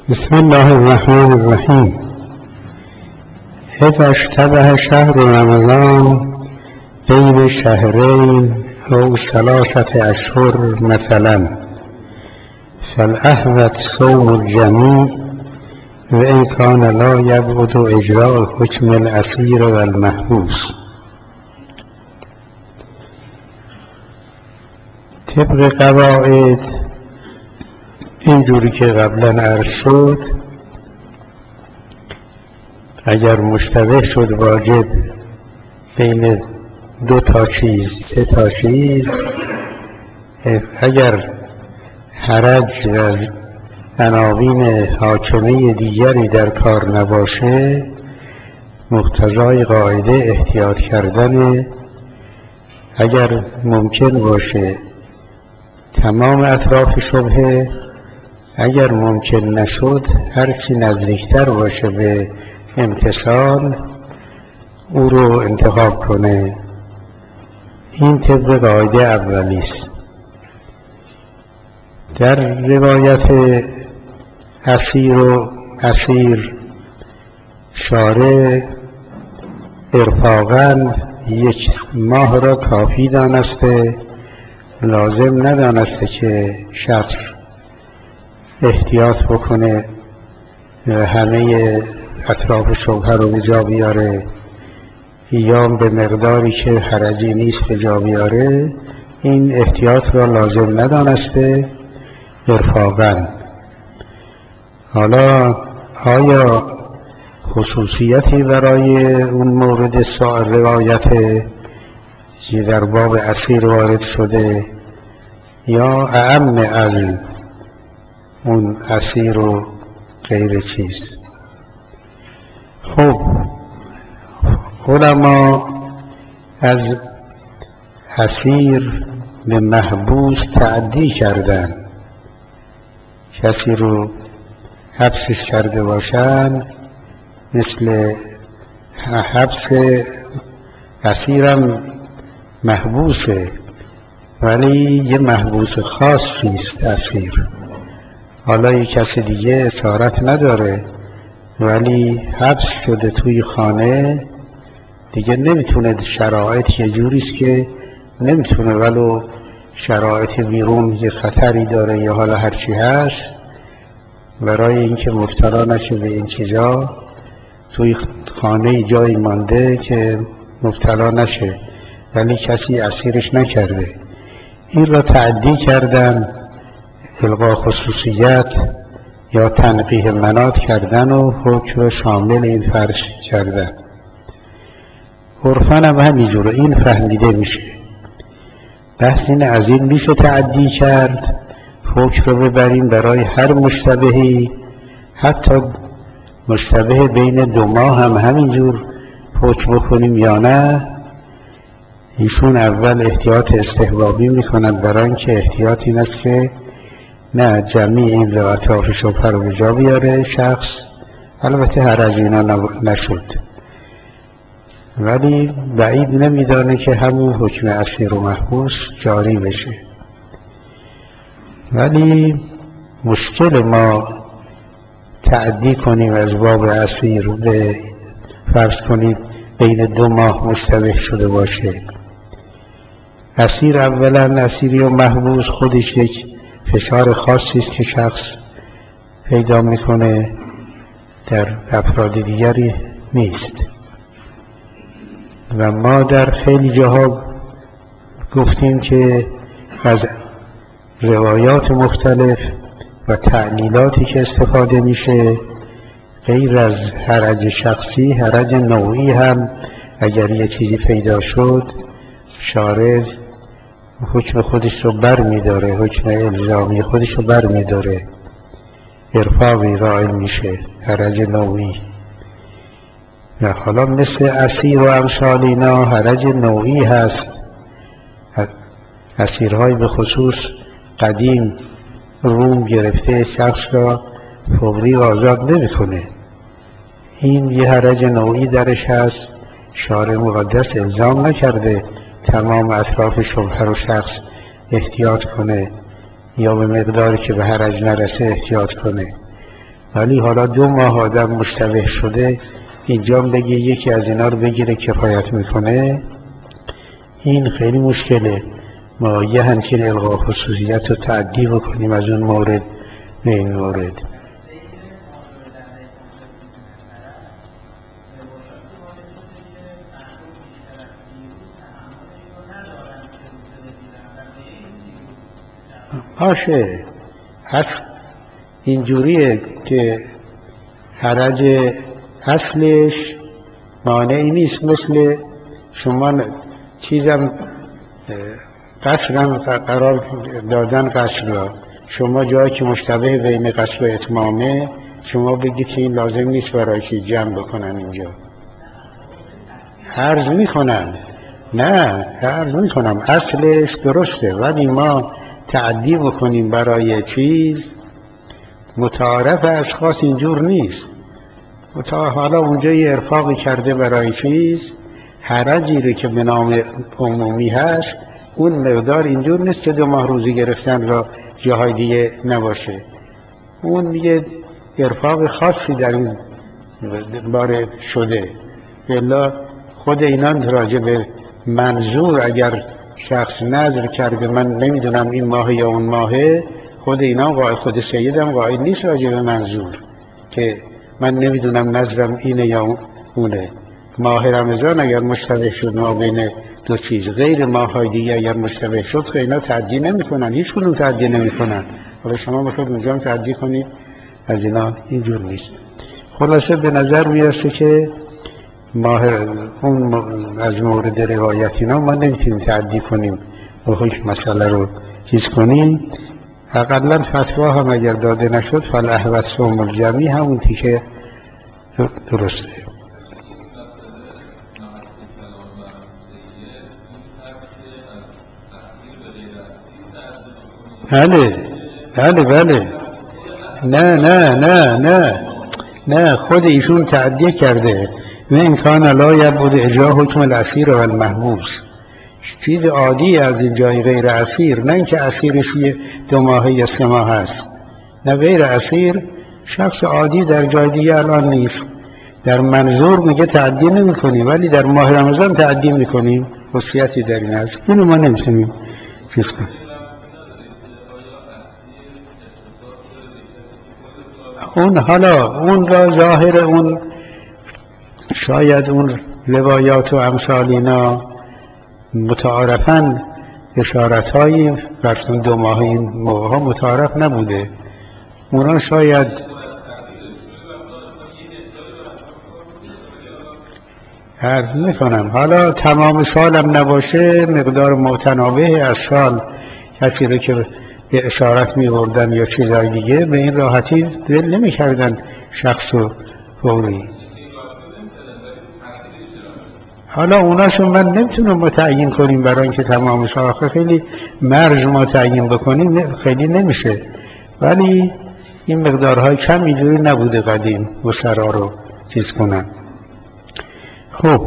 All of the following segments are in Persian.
بسم الله الرحمن الرحیم. اذا اشتبه شهر رمضان بین شهرین او 3 اشهر مثلا فالاحوط صوم الجمیع و ان کان لا یبعد اجراء حکم الاسیر و المحبوس. طبق قواعد اینجوری که قبلا عرض شد، اگر مشتبه شد واجب بین 2 تا چیز 3 تا چیز، اگر حرج و عناوین حاکمه دیگری در کار نباشه، مقتضای قاعده احتیاط کردن. اگر ممکن باشه تمام اطراف شبهه، اگر ممکن نشد هرچی نزدیکتر باشه به امتثال او رو انتخاب کنه. این طبق قاعده اولی است. در روایت اسیر شارع ارفاقاً 1 ماه را کافی دانسته، لازم ندانسته که شخص احتیاط بکنه و همه اطراف شبهه رو به جا بیاره یا به مقداری که حرجی نیست به جا بیاره. این احتیاط را لازم ندانسته ارفاقاً. حالا آیا خصوصیتی برای اون مورد روایت که در باب اسیر وارد شده یا اعم از اون اسیر و غیر چیز؟ خب علما از اسیر به محبوس تعدی کردن. کسی رو حبسش کرده باشن، مثل حبس اسیرم محبوسه، ولی یه محبوس خاصی است اسیر. حالا یک کسی دیگه اسارت نداره ولی حبس شده توی خانه، دیگه نمیتونه. شرایط یه جوریست که نمیتونه، ولو شرایط بیرون یه خطری داره یا حالا هرچی هست، برای اینکه مبتلا نشه به این چیزا توی خانه جایی مانده که مبتلا نشه، ولی کسی اسیرش نکرده. این را تعدی کردن، الغا خصوصیت یا تنقیح مناط کردن و حکم را شامل این فرض کردن. عرفاً هم همینجوره این فهمیده میشه. بحث اینه از این میشه تعدی کرد، حکم رو ببریم برای هر مشتبهی، حتی مشتبه بین 2 ماه هم همینجور حکم بکنیم یا نه. ایشون اول احتیاط استحبابی میکنن، برای اینکه احتیاط این است که نه جمعی این اطراف شبهه رو به جا بیاره شخص. البته حرج اینا نشد، ولی بعید نمیدانه که همون حکم اسیر و محبوس جاری بشه. ولی مشکل ما تعدی کنیم از باب اسیر به فرض کنیم بین 2 ماه مشتبه شده باشه. اسیر اولا اسیری و محبوس خودش یک فشار خاصی است که شخص پیدا میکنه، در افراد دیگری نیست. و ما در خیلی جاها گفتیم که از روایات مختلف و تعلیلاتی که استفاده میشه، غیر از حرج شخصی، حرج نوعی هم اگر یه چیزی پیدا شد، شارع حکم خودش رو بر میداره، حکم الزامی خودش رو بر میداره، ارفاقی قائل میشه، حرج نوعی. و حالا مثل اسیر و امثال اینا حرج نوعی هست. اسیرهای به خصوص قدیم روم گرفته شخص را فوری آزاد نمیکنه. این یه حرج نوعی درش هست. شارع مقدس الزام نکرده تمام اطراف شبهه رو شخص احتیاط کنه یا به مقداری که به حرج نرسه احتیاط کنه، ولی حالا 2 ماه آدم مشتبه شده اینجا بگه یکی از اینا رو بگیره کفایت میکنه، این خیلی مشکله. ما یه همچین الغا خصوصیت رو تعدی بکنیم از اون مورد به این مورد. باشه، اصل اینجوریه که حرج اصلش مانعی نیست. مثل شما چیزم قصرم قرار دادن قصر را، شما جایی که مشتبه بین قصر و اتمامه شما بگید که این لازم نیست برای که جمع بکنن اینجا. عرض میکنم نه، عرض میکنم اصلش درسته، ولی ما تعدی بکنیم برای چیز متعارف اشخاص اینجور نیست. حالا اونجا یه ارفاقی کرده برای چیز، حرجی رو که به نام عمومی هست اون مقدار اینجور نیست که 2 ماه روزی گرفتن را جاهای دیگه نباشه. اون یه ارفاق خاصی در این باره شده. الا خود اینان راجع به منظور اگر شخص نظر کرده من نمیدونم این ماه یا اون ماهه، خود اینا خود سیدم قائل نیست راجع به منظور که من نمیدونم نظرم اینه یا اونه. ماه رمضان اگر مشتبه شد ما بین 2 چیز، غیر ماه‌های دیگه اگر مشتبه شد که اینا تعدی نمی‌کنن، هیچ کدوم تعدی نمی‌کنن. حالا شما میخواید اونجا هم تعدی کنید، از اینا اینجور نیست. خلاصه به نظر میرسه که ماه اون از مورد روایت اینا ما نمیتونیم تعدی کنیم و حکم مسئله رو چیز کنیم. اقلا فتوا هم اگر داده نشد فالاحوط صوم الجمعی همون تیکه درسته. بله نه نه نه نه نه، خود ایشون تعدیه کرده و این کان لا یبعد اجرا حکم الاسیر و المحبوس، چیز عادی از این جای غیر اسیر، نه اینکه اسیرش 2 ماه یا 3 ماه هست، نه غیر اسیر شخص عادی در جای دیگه الان نیست. در منظور میگه تعدی نمی کنیم ولی در ماه رمضان تعدی میکنیم، خصوصیتی در این هست، اینو ما نمیتونیم چیز کنیم. اون حالا اون را ظاهر اون شاید اون روایات و امثال اینا متعارفاً اشارتهایی برسون 2 ماه این موقع ها متعارف نبوده، اونا شاید عرض میکنم حالا تمام سالم نباشه، مقدار متناوبی از سال کسی رو که اشارت می‌بردن یا چیزای دیگه به این راحتی دل نمی‌کردن شخص و فوری. حالا اوناشو من نمیتونم متعین کنیم برای اینکه تمام ساخه خیلی مرج متعین بکنیم خیلی نمیشه، ولی این مقدارهای کم اینجوری نبوده قدیم و سرا رو چیز کنن. خب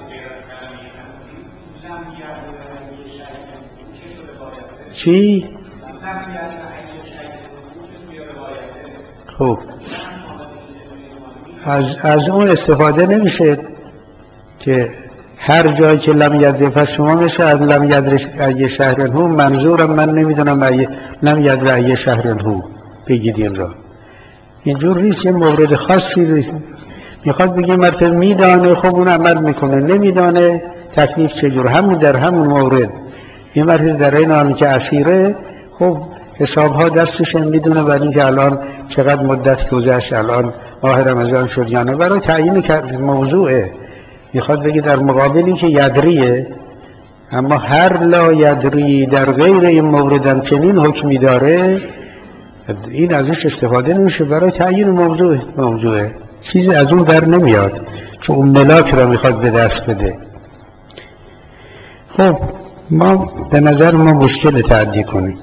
چی؟ خب از اون استفاده نمیشه که هر جایی که لم یدر، پس شما مثل از لم یدر ای شهر هو، منظورم من نمیدونم لم یدر ای شهر هو بگید این را، اینجور نیست. یه مورد خاصی میخواد بگه مرتبه میدانه خب اون عمل میکنه، نمیدانه تکلیف چجور، همون در همون مورد. این مرتبه در این حالی که اسیره خب حسابها دستش میدونه، ولی که الان چقدر مدت گذشت، الان ماه رمضان شد یا نه، برای تعیین موضوعه. میخواد بگه در مقابلی که یدریه، اما هر لا یدری در غیر این موردم چنین حکمی داره، این ازش استفاده نمیشه برای تعیین موضوعه. چیزی از اون در نمیاد چون اون ملاک را میخواد به دست بده. خب ما به نظر ما مشکل تعدی کنیم.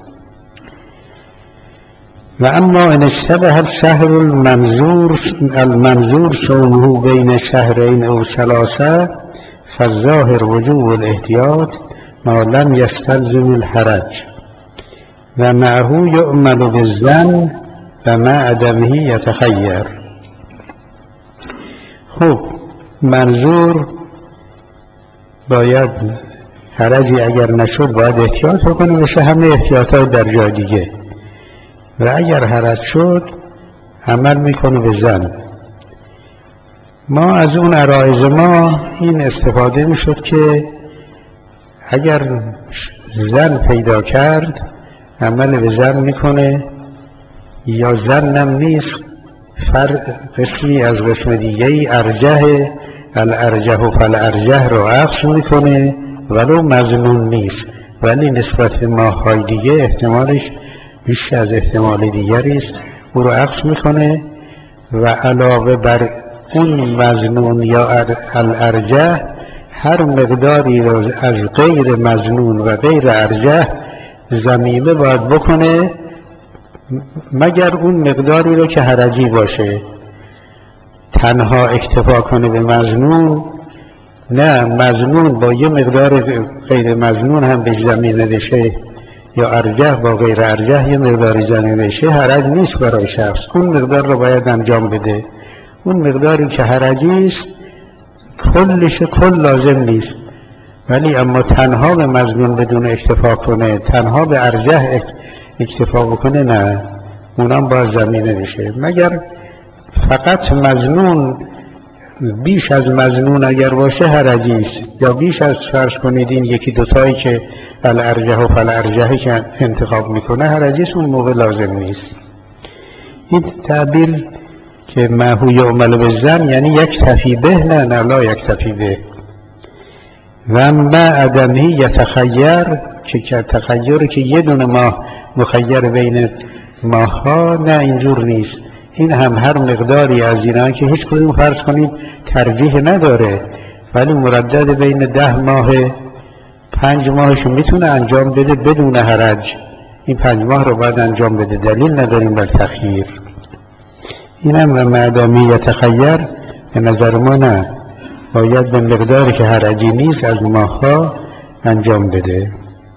و اما ان اشتبه الشهر المنظور صومه بین شهرین او ثلاثه فالظاهر وجوب الاحتیاط ما لم یستلزم الحرج و معه یعمل بالظن و و مع عدمه یتخیر. خب منظور باید حرجی اگر نشد باید احتیاط بکنه مثل همه احتیاطات در جای دیگه، و اگر حرج شد عمل میکنه به زن. ما از اون عرایض ما این استفاده میشد که اگر زن پیدا کرد عمل به زن میکنه، یا زنم نیست قسمی از قسم دیگه ای ارجح الارجح فالارجح رو عکس میکنه، ولو مظنون نیست، ولی نسبت به ماه‌های دیگه احتمالش بیشتر از احتمال دیگری است، او رو عکس میکنه و علاوه بر اون مظنون یا الارجح هر مقداری رو از غیر مظنون و غیر ارجح ضمیمه باید بکنه، مگر اون مقداری رو که حرجی باشه. تنها اکتفا کنه به مظنون نه، مظنون با یه مقدار غیر مظنون هم به ضمیمه بشه، یا ارجح با غیر ارجح یه مقداری ضمیمه بشه، حرج نیست برای شخص. اون مقدار رو باید انجام بده. اون مقداری که حرجی است کلش کل لازم نیست، ولی اما تنها به مظنون بدون اکتفا کنه، تنها به ارجح اکتفا بکنه، نه، اونم باید ضمیمه بشه. مگر فقط مظنون بیش از مظنون اگر باشه حرجی است، یا بیش از فرض کنید این یکی دوتایی که الارجح و فالارجحی که انتخاب میکنه حرجی است، اون موقع لازم نیست. این تعبیر که ما هو یعمل بالظن یعنی یک تفی به، نه لا یک تفی به. و ما عدمه یتخیر، که تخیری که یه دونه ماه مخیر بین ماه ها، نه اینجور نیست. این هم هر مقداری از اینا که هیچ کدوم فرض کنید ترجیح نداره، ولی مردد بین 10 ماه 5 ماهش میتونه انجام بده بدون حرج. این 5 ماه رو باید انجام بده، دلیل نداریم بر تخییر. این هم و معدامی یتخیر به نظر ما نه، باید به مقداری که حرجی نیست از ماه ها انجام بده.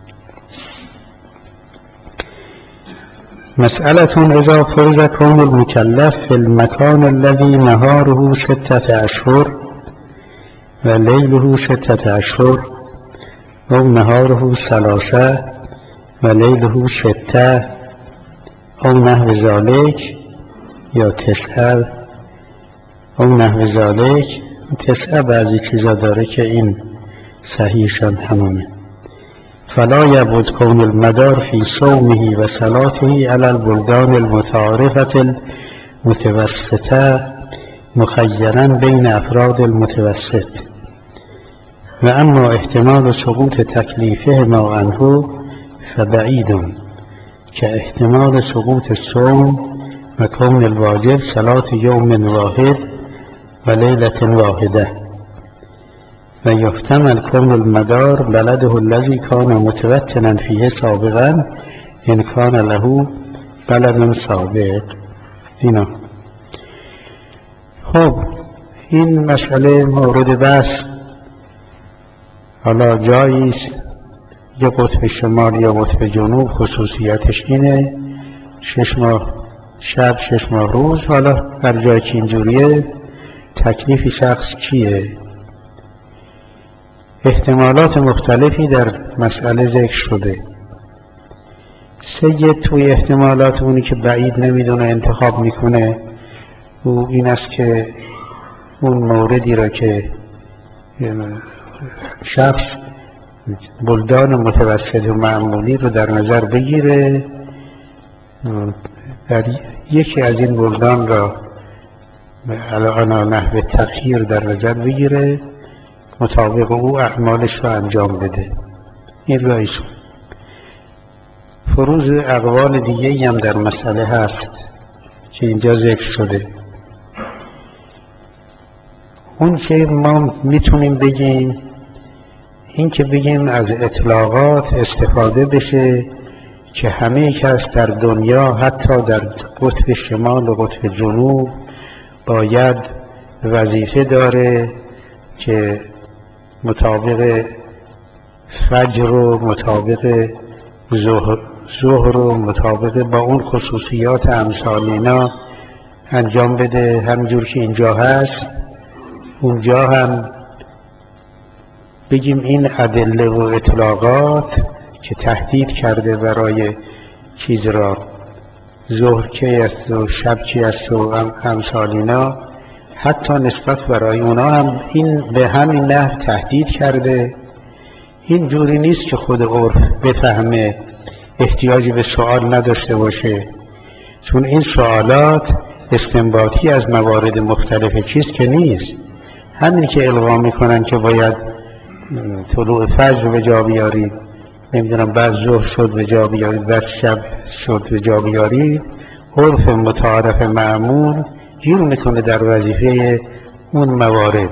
مسئلتون اذا فرض کون المکلف فی المکان الذي نهاره 6 اشهر و لیله 6 اشهر و نهاره 3 و لیله 6 او نحو ذلك، یا 9 او نحو ذلك. 9 بعضی چیزا داره که این صحیحشان همونه. فلا یبود کون المدار فی صومه و صلاته علی البلدان المتعارفة المتوسطه مخیرا بین افراد المتوسط، و اما احتمال سقوط تکلیفهما عنه فبعید، که احتمال سقوط الصوم و کون الواجب صلاة یوم واحد و لیلة واحده. و یحتمل کون المدار بلده الذي کان متوطنا فیه سابقا ان کان له بلد سابق. اینا خب این مسئله مورد بحث. حالا جایی است یا قطب شمال یا قطب جنوب خصوصیتش اینه 6 ماه شب 6 ماه روز. حالا در جایی که اینجوریه تکلیف شخص چیه؟ احتمالات مختلفی در مسئله ذکر شده. سید توی احتمالات اونی که بعید نمیدونه انتخاب میکنه او این است که اون موردی را که شخص بلدان متوسط و معمولی رو در نظر بگیره، در یکی از این بلدان را علی نحو تخییر در نظر بگیره، مطابق او اعمالش رو انجام بده. این رایشون. فروض اقوال دیگه هم در مسئله هست که اینجا ذکر شده. اون که ما میتونیم بگیم این که بگیم از اطلاقات استفاده بشه که همه کس در دنیا حتی در قطب شمال و قطب جنوب باید وظیفه داره که مطابق فجر و مطابق ظهر رو مطابق با اون خصوصیات امثال اینا انجام بده، همجور که اینجا هست اونجا هم بگیم این ادله و اطلاقات که تهدید کرده برای چیز را، ظهر کی است و شب کی است و امثال اینا، حتی نسبت برای اونا هم این به همین نحو تهدید کرده. این جوری نیست که خود عرف بفهمه، احتیاجی به سوال نداشته باشه، چون این سوالات استنباطی از موارد مختلف چیز که نیست. همین که القا میکنن که باید طلوع فجر به جا بیارید، نمیدونم بعد ظهر شد به جا بیارید، بعد شب شد به جا بیارید، عرف متعارف معمول گیر میکنه در وظیفه اون موارد.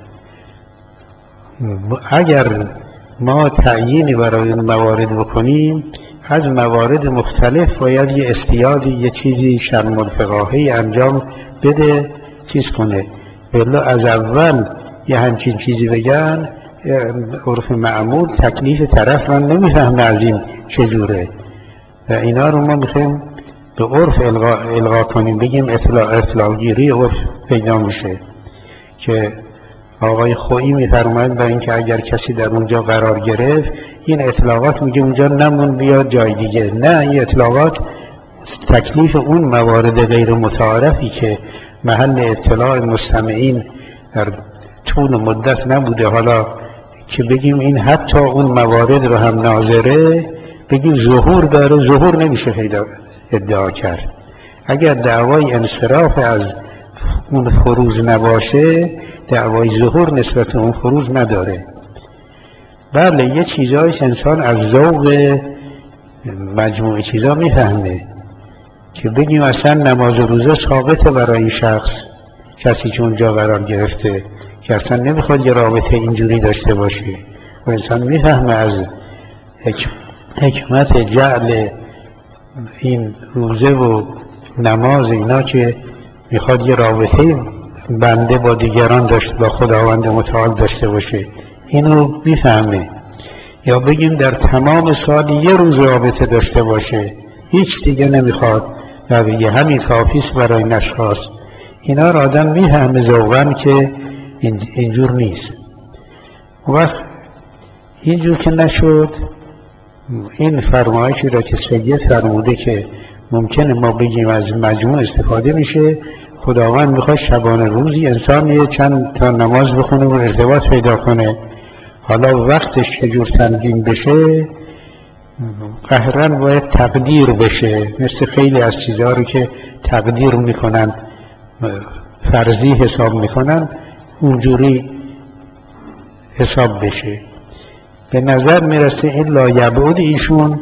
اگر ما تعیینی برای اون موارد بکنیم، از موارد مختلف باید یه استیادی، یه چیزی شرم الفقاهی انجام بده، چیز کنه. بلا از اول یه همچین چیزی بگن، عرف معمول تکلیف طرف را نمیفهمه از این چجوره، و اینا رو ما میخوایم به عرف القا کنیم، بگیم اطلاع گیری عرف پیدا میشه. که آقای خویی میفرماید برای اینکه اگر کسی در اونجا قرار گرفت، این اطلاقات میگه اونجا نمون بیاد جای دیگه. نه، این اطلاقات تکلیف اون موارد غیر متعارفی که محل اطلاع مستمعین در طول مدت نبوده، حالا که بگیم این حتی اون موارد رو هم ناظره، بگیم ظهور داره، ظهور نمیشه پیدا ادعا کرد. اگر دعوای انصراف از اون فروز نباشه، دعوای ظهور نسبت اون فروز نداره. بله، یه چیزایش انسان از ذوق مجموعه چیزا میفهمه، که بگیم اصلا نماز و روزه ثابته برای این شخص، کسی که اونجا قرار گرفته، که اصلا نمیخواد یه رابطه اینجوری داشته باشه، و انسان میفهمه از حکمت جعل این روزه و نماز اینا که میخواد یه رابطه بنده با دیگران داشته، با خداوند متعال داشته باشه، اینو میفهمه. یا بگیم در تمام سال یه روز رابطه داشته باشه، هیچ دیگه نمیخواد، و بگه همین کافیست برای این اشخاص. اینا را آدم میفهمه ذوقاً که اینجور نیست. وقت اینجور که نشد، این فرمایشی را که سید فرموده که ممکنه ما بگیم از مجموع استفاده میشه، خداوند میخواد شبانه روزی انسان یه چند تا نماز بخونه و ارتباط پیدا کنه. حالا وقتش چجور تنظیم بشه، قهرن باید تقدیر بشه، مثل خیلی از چیزها رو که تقدیر میکنن، فرضی حساب میکنن، اونجوری حساب بشه. به نظر میرسه این لایبعد ایشون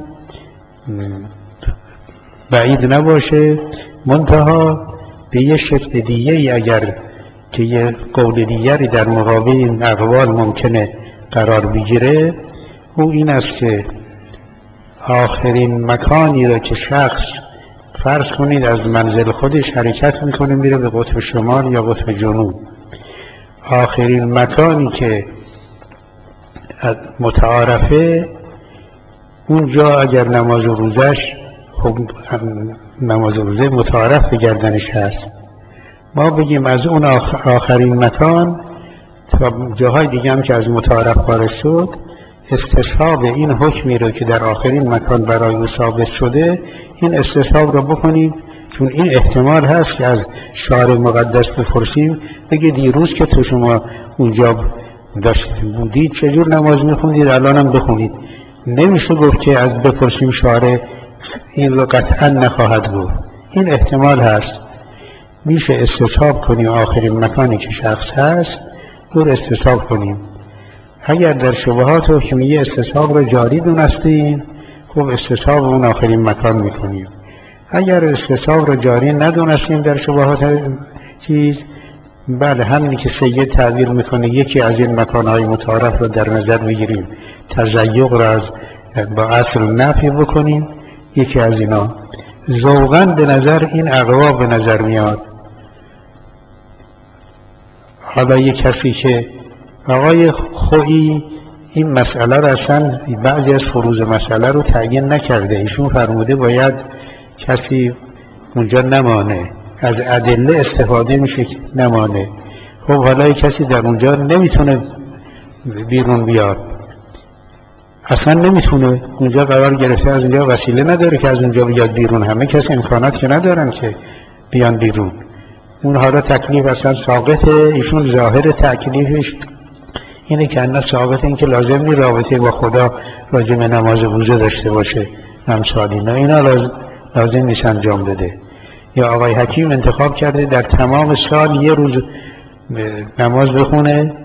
بعید نباشه، منتها به یه شکل دیگه اگر که یه قول دیگری در مقابل این اقوال ممکنه قرار بگیره، او این است که آخرین مکانی را که شخص فرض کنید از منزل خودش حرکت میکنه میره به قطب شمال یا قطب جنوب، آخرین مکانی که متعارفه اونجا اگر نماز و روزش، خب نماز و روزه متعارف به گردنش هست، ما بگیم از اون آخرین مکان تا جاهای دیگه هم که از متعارف خارج شد، استصحاب این حکمی رو که در آخرین مکان برای او ثابت شده، این استصحاب رو بکنیم، چون این احتمال هست که از شارع مقدس بپرسیم، بگه دیروز که تو شما اونجا بودید چجور نماز میخوندید، الان هم بخونید. نمیشه گفت که از بپرسیم شارع این رو قطعا نخواهد گفت، این احتمال هست. میشه استصحاب کنیم آخرین مکانی که شخص هست او رو استصحاب کنیم. اگر در شبهات حکمیه استصحاب رو جاری دونستیم، خب استصحاب اون آخرین مکان میکنیم. اگر استصحاب رو جاری ندونستیم در شبهات چیز، بله همینی که سید تعبیر میکنه یکی از این مکانهای متعارف رو در نظر بگیریم، تزیق رو از با اصل نفی بکنیم، یکی از اینا. ذوقاً به نظر این اقوا به نظر میاد. حالا یک کسی که آقای خویی این مسئله رو اصلا بعضی از فروض مسئله رو تعیین نکرده. ایشون فرموده باید کسی اونجا نمانه، از ادله استفاده میشه که نمانه. خب حالا کسی در اونجا نمیتونه بیرون بیاد، اصلا نمیتونه، اونجا قرار گرفته، از اونجا وسیله نداره که از اونجا بیاد بیرون. همه کسی امکانات که ندارن که بیان بیرون. اون حالا تکلیف اصلا ساقطه. ایشون ظاهر تکلیفش اینه که انا ثابت، این که لازم نی رابطه با خدا راجع به نماز روزه داشته باشه، امثال اینا لازم نیست انجام بده. یا آقای حکیم انتخاب کرده در تمام سال یه روز نماز بخونه،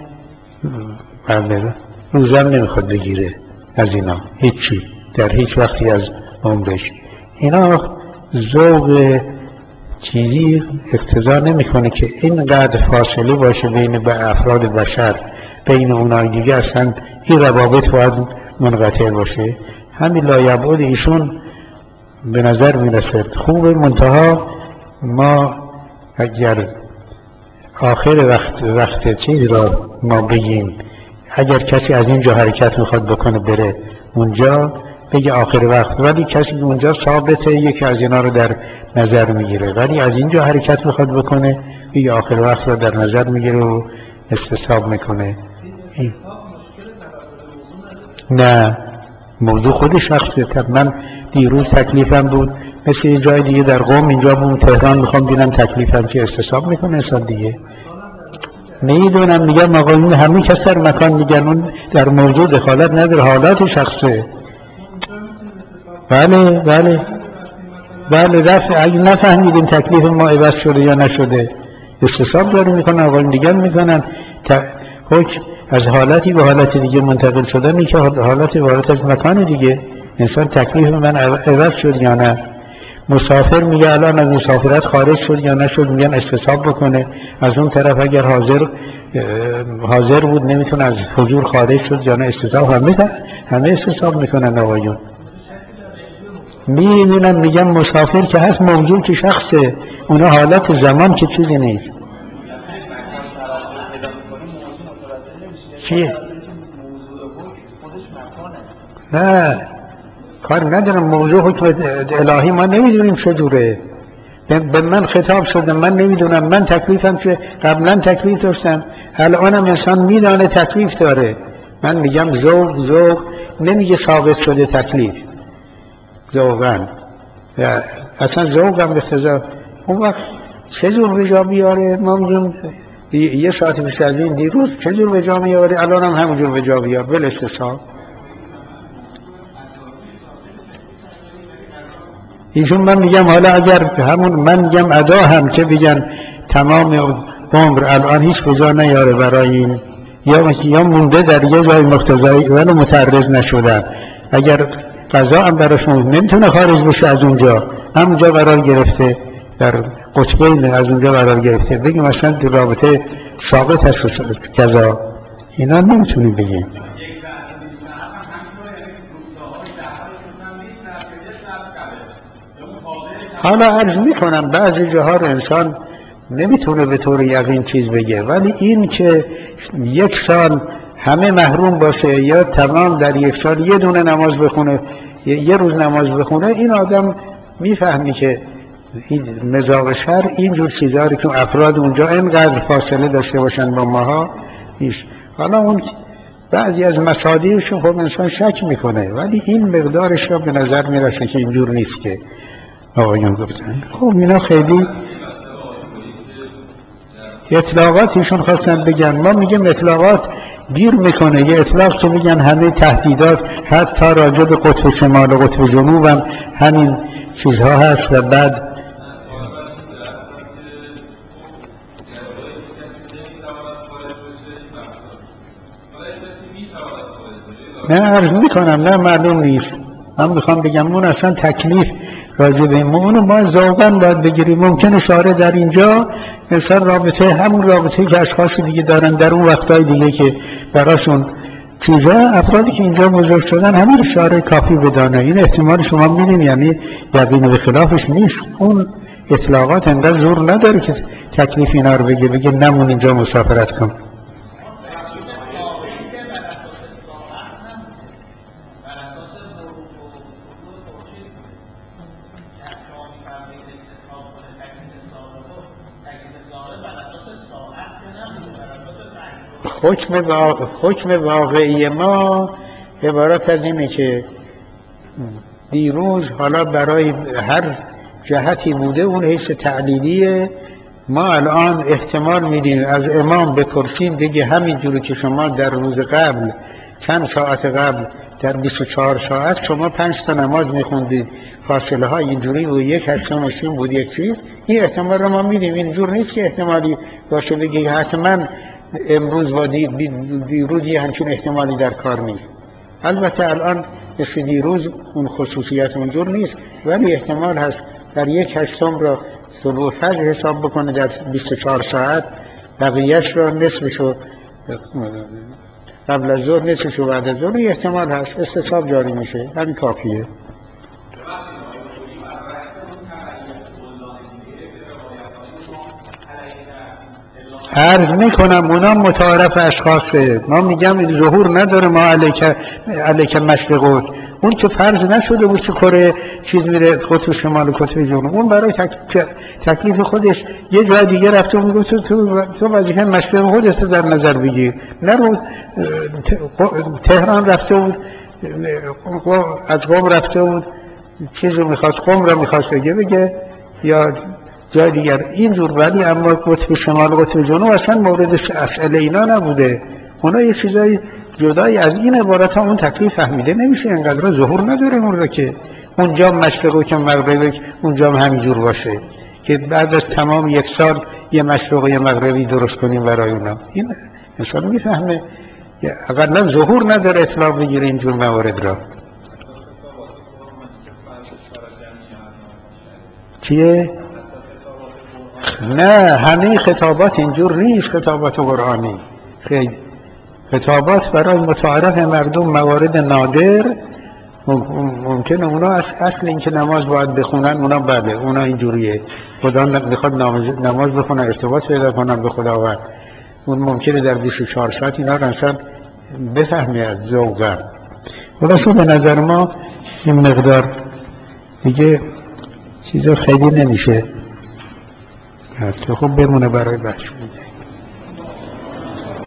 روزه هم نمیخواد بگیره از اینا، هیچی در هیچ وقتی از عمرش. اینا ذوق چیزی اقتضا نمیکنه که اینقدر فاصله باشه بین افراد بشر، بین اونای دیگه اصلا این روابط باید منقطع باشه. همین لایبعد ایشون به نظر میرسه خوبه. منتها ما اگر آخر وقت چیز را ما بگیم، اگر کسی از اینجا حرکت میخواد بکنه بره اونجا بگه آخر وقت، ولی کسی اونجا ثابته یکی از اینا رو در نظر میگیره، ولی از اینجا حرکت میخواد بکنه بگه آخر وقت رو در نظر میگیره و استصحاب میکنه. نه، موضوع خودش شخصه. من دیروز تکلیفم بود مثل یه جای دیگه در قم، اینجا بود تهران، میخوام بینم تکلیفم که استصحاب میکنه سال دیگه. میدونم، میگم آقا این همه کس در مکان میگن، اون در موضوع دخالت نداره، حالات شخصه. بله بله بله، رفت اگه نفهمیدیم تکلیف ما عوض شده یا نشده استصحاب داری میکنن، آقا این دیگر میکنن. حکم از حالتی به حالت دیگه منتقل شدن، که حالت به حالت از مکان دیگه. انسان تکلیف من عوض شد یا نه. مسافر میگه الان از مسافرت خارج شد یا نشد، میگن استصحاب بکنه. از اون طرف اگر حاضر بود نمیتونه از حضور خارج شد یا نه، استصحاب. همه استصحاب میکنن آقایون. میدونم، میگم مسافر که هست، موضوع که شخصه، اونا حالت زمان که چیزی نیست. چیه؟ نه کار ندارم، موضوع حکم الهی ما نمیدونیم چجوره. به من خطاب شده، من نمیدونم. من تکلیفم که قبلا تکلیف داشتم، الانم انسان میدانه تکلیف داره. من میگم ذوق نمیگه ساقط شده تکلیف، ذوقاً اصلا ذوقم به اقتضا اون وقت چجور به جا بیاره. ما میگم یه ساعت پیش از این دیروز چجور به جا میاره، الانم همونجور به جا بیار بل استصحاب. ایشون من میگم حالا اگر همون، من میگم ادا هم که بگن تمام عمر الان هیچ کجا نیاره برای این، یا مونده در یه جای مقتضایی ولی متعرض نشدن. اگر قضا هم براش نمیتونه خارج بشه از اونجا، همونجا قرار گرفته، در قطبین از اونجا قرار گرفته، بگیم اصلا رابطه ساقط هست قضا، اینا نمیتونیم بگیم. حالا عرض میکنم بعضی جاها رو انسان نمیتونه به طور یقین چیز بگه، ولی این که یک سال همه محروم باشه یا تمام در یک سال یه دونه نماز بخونه، یه روز نماز بخونه، این آدم میفهمی که این مزاق شر اینجور چیزها رو که افراد اونجا اینقدر فاصله داشته باشن با ماها نیست. حالا اون بعضی از مصادیقشون خب انسان شک میکنه، ولی این مقدارش رو به نظر میرسه که اینجور نیست که آقایان گفتن. خب اینا خیلی اطلاقاتیشون خواستن بگن، ما میگیم اطلاقات گیر میکنه. یه اطلاق که میگن همه تهدیدات حتی راجع به قطب شمال و قطب جنوب هم همین چیزها هست، و بعد نه عرض میکنم نه معلوم نیست. من میخوام بگم اون اصلا تکلیف راجع به اونو ما ذوقاً باید بگیریم. ممکنه اشاره در اینجا انسان رابطه همون رابطه که اشخاص دیگه دارن در اون وقتهای دیگه که براشون چیزا، افرادی که اینجا بزرگ شدن همین اشاره کافی بدانه. این احتمال شما میدین، یعنی یقین به خلافش نیست. اون اطلاقات انقدر زور نداره که تکلیف اینا رو بگه نمون اینجا مسافرت کن. حکم واقعی ما عبارت از اینه که دیروز حالا برای هر جهتی بوده اون حیث تعلیلیه. ما الان احتمال میدیم از امام بپرسیم بگه همینجوری که شما در روز قبل چند ساعت قبل در 24 ساعت شما 5 تا نماز میخوندید، فاصله ها اینجوری و 1/8 بود یک چیز، این احتمال رو ما میدیم. اینجور نیست که احتمالی باشه بگه حتما امروز و دیروز یه همچین احتمالی در کار نیست. البته الان مثل دیروز اون خصوصیت اونجور نیست، ولی احتمال هست در 1/8 را طلوع فجر حساب بکنه در 24 ساعت، بقیهش را نصفشو قبل از ظهر نصفشو بعد از ظهر، احتمال هست، استصواب جاری میشه، همین کافیه. عرض میکنم اونا متعارف اشخاصه، ما میگم این ظهور نداره، ما علیک مشرقون، اون که فرض نشده بود که کره چیز میره قطب شمال و قطب جنوب، اون برای تکلیف خودش یه جای دیگه رفته بود، تو وظیفه مشرق خودت در نظر بگیر، نرو تهران رفته بود، از قم رفته بود چیزو میخواست، قم را میخواست بگه یا جای دیگر اینجور. ولی اما قطب شمال و قطب جنوب اصلا مورد مسئله اینا نبوده، اونا یه چیزای جدایی از این عبارت ها، اون تکلیف فهمیده نمیشه، انقدر ظهور نداره اون را که اونجا مشرق و که مغرب اونجا همینجور باشه که بعد از تمام 1 سال یه مشرق و یه مغربی درست کنیم برای اونا. این انسان میفهمه اقلا ظهور نداره اطلاق بگیره اینجور موارد را. چیه؟ نه همه خطابات اینجور نیست، خطابات قرآنی خیلی خطابات برای متعارف مردم موارد نادر ممکنه اونا اصل این که نماز باید بخونن، اونا بله اونا اینجوریه، خدا میخواد نماز بخونن ارتباط پیدا کنن به خداوند، اون ممکنه در 24 ساعت اینا رو انسان بفهمه از ذوقا. خلاصه به نظر ما این مقدار دیگه چیزا خیلی نمیشه که خب بمونه برای بحث.